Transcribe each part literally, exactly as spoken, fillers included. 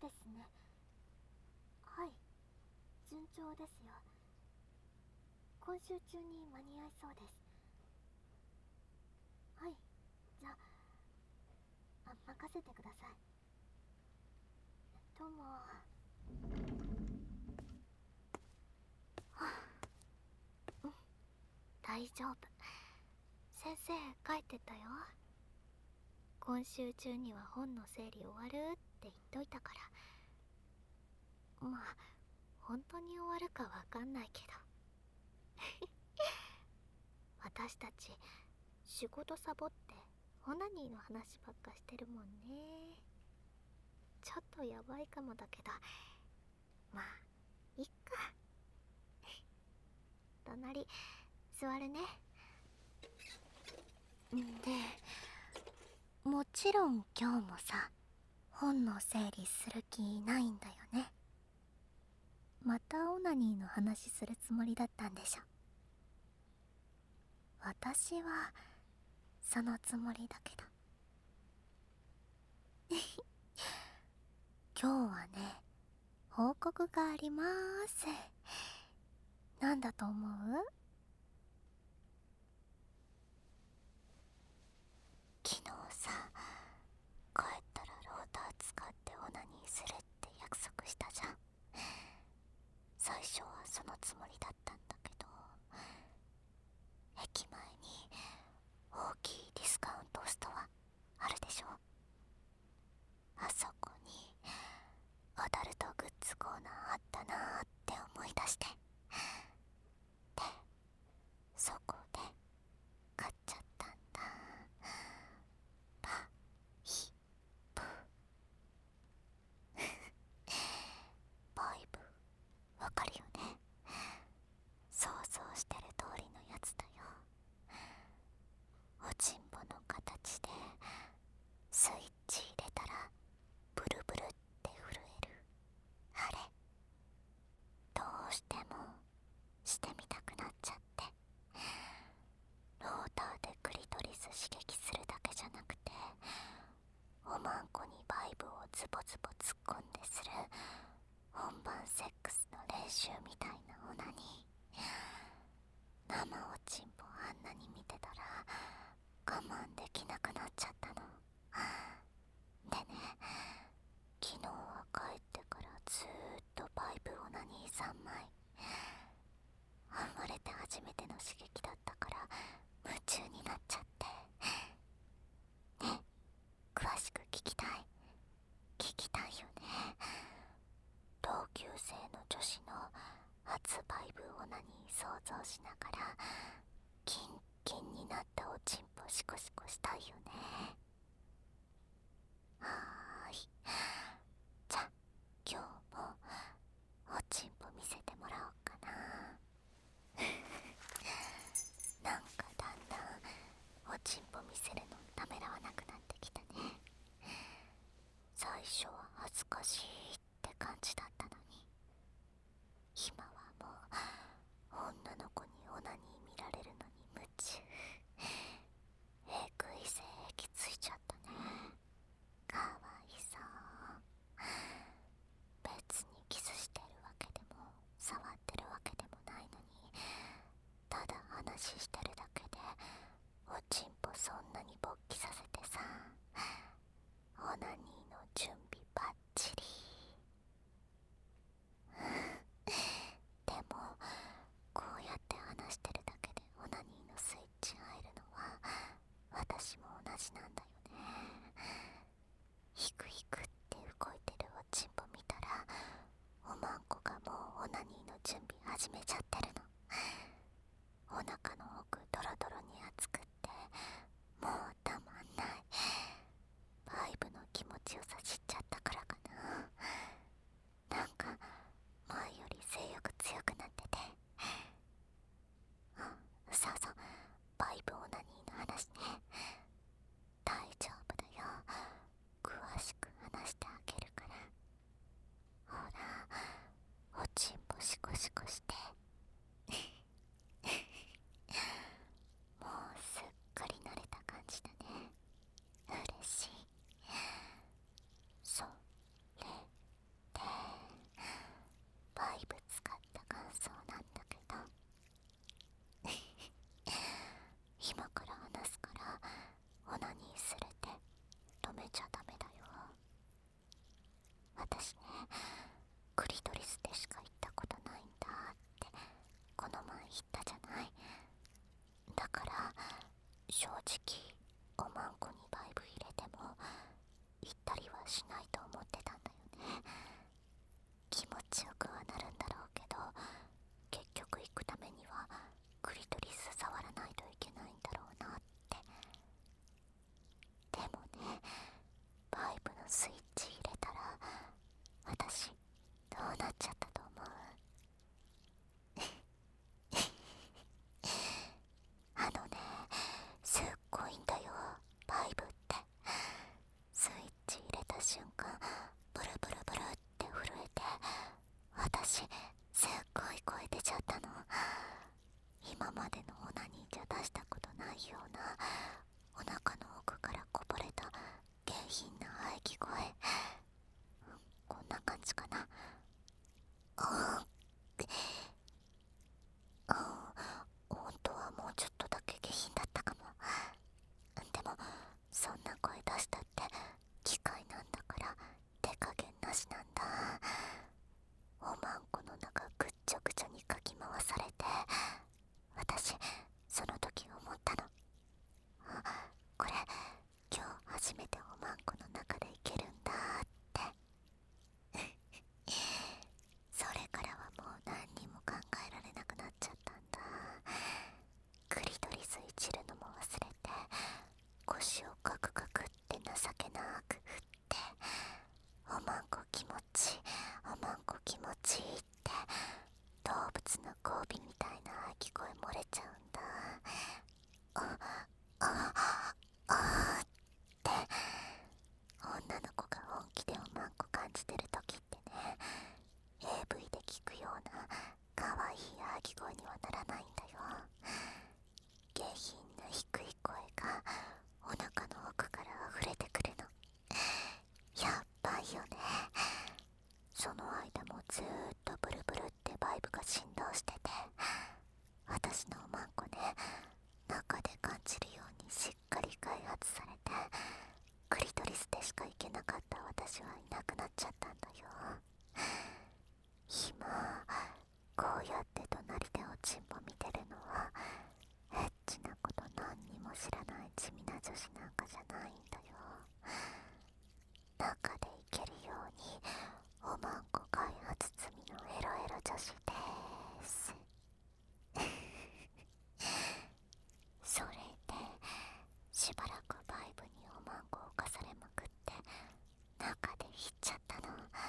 ですね。はい、順調ですよ。今週中に間に合いそうです。はい、じゃあ、あ任せてください。どうも。はあ、うん、大丈夫。先生帰ってたよ。今週中には本の整理終わるって言っといたから。まあ本当に終わるかわかんないけど私たち仕事サボってオナニーの話ばっかしてるもんね。ちょっとやばいかもだけど、まあいっか。隣座るね。で、もちろん今日もさ、本の整理する気ないんだよね。またオナニーの話するつもりだったんでしょ。私はそのつもりだけど今日はね、報告がありまーす。なんだと思う？昨日さ、帰ったらローター使ってオナニーするって約束したじゃん。最初はそのつもりだったんだけど、駅前に大きいディスカウントストアあるでしょ。あそこにアダルトグッズコーナーあったなーって思い出して、で、そこで買っちゃったんだ。パイプパイプ、わかるよね。想像してる通りのやつだよ。おちんぽの形でスイッチ入れたらブルブルって震えるあれ。どうしてもしてみたくなっちゃって、ローターでクリトリス刺激するだけじゃなくて、おまんこにバイブをズボズボ突っ込んでする本番セックスの練習みたいなオナニー。生おちんぽあんなに見てたら我慢できなくなっちゃったの。でね、昨日は帰ってからずーっとバイブオナニーさんまい。生まれて初めての刺激だったから夢中になっちゃって。ね、詳しく聞きたい？聞きたいよね。同級生の女子の初バイブオナニー想像しながらキンキンになったおちんぽシコシコしたいよね。はーい、じゃあ今日もおちんぽ見せてもらおうかななんかだんだんおちんぽ見せるのためらわなくなってきたね。最初は恥ずかしいって感じだったのに、今はもう女の子にオナニー見られるのに夢中。えぐい性癖ついちゃったね。かわいそう。別にキスしてるわけでも触ってるわけでもないのに、ただ話してるだけでおちんぽそんなに勃起させてさ、オナニーの準備バッチリ。でもこうやって話してるだけでオナニーのスイッチ入るのは私も同じなんだよね。ヒクヒクって動いてるおちんぽ見たら、おまんこがもうオナニーの準備始めちゃってるの。お腹の奥ドロドロに熱くってもうたまんない。バイブの気持ちよさ知っちゃったからかな。なんか前より性欲強くなってて、あ、そうそう、バイブオナニーの話ね。大丈夫だよ、詳しく話してあげるから。ほら、おちんぽシコシコしてもうしないと思ってたんだよね。気持ちよくはなるんだろうけど、結局行くためにはクリトリス触らないといけないんだろうなって。でもね、パイプのスイッチ入れたら私どうなっちゃったと思う？あのね、すっごいんだよ、パイプって。スイッチ入れた瞬間、ブルブルブルって震えて、私すっごい声出ちゃったの。今までのオナニーじゃ出したことないような、お腹の奥からこぼれた下品な喘ぎ声。こんな感じかな。ああ、本当はもうちょっとだけ下品だったかも。でもそんな声出したって機械なんだから手加減なしなんだ。おまんこの中ぐっちょぐちょにかき回されて、私その時思ったの。あ、これ今日初めておまんこの中でいけるんだってそれからはもう何にも考えられなくなっちゃったんだ。クリトリスいじるのも忘れて、腰をガクガクって情けなく振って、おまんこ気持ちいい、おまんこ気持ちいいって動物の交尾みたいな鳴き声漏れちゃうんだ。あ、あ、あって女の子が本気でおまんこ感じてる時ってね、 エーブイ で聞くような可愛い鳴き声にはならないんだよ。下品な低い声がお腹の奥から溢れてくるの。やっばいよね。その間もずーっとブルブルってバイブが振動してて、私のおまんこね、中で感じるようにしっかり開発されて、クリトリスでしか行けなかった私はいなくなっちゃったんだよ。今こうやって隣でおちんぽ見てるのはエッチなこと何にも知らない地味な女子なんかじゃないんだよ。中でいけるようにおまんこ開発済みのエロエロ女子でーすそれでしばらくバイブにおまんこをかされまくって中でいっちゃったの。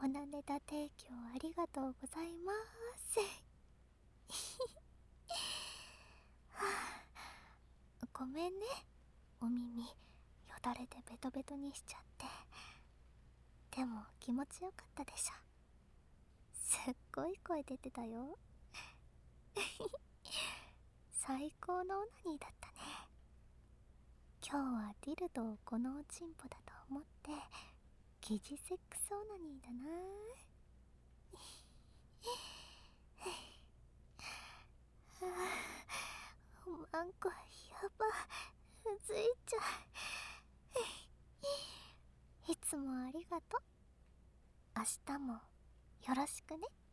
オナネタ提供ありがとうございます。はあ、ごめんね、お耳よだれでベトベトにしちゃって。でも気持ちよかったでしょ。すっごい声出てたよ。最高のオナニーだったね。今日はディルドをこのおちんぽだと思って疑似セックスオナニーだな。おまんこやば、うずいちゃう。いつもありがとう。明日もよろしくね。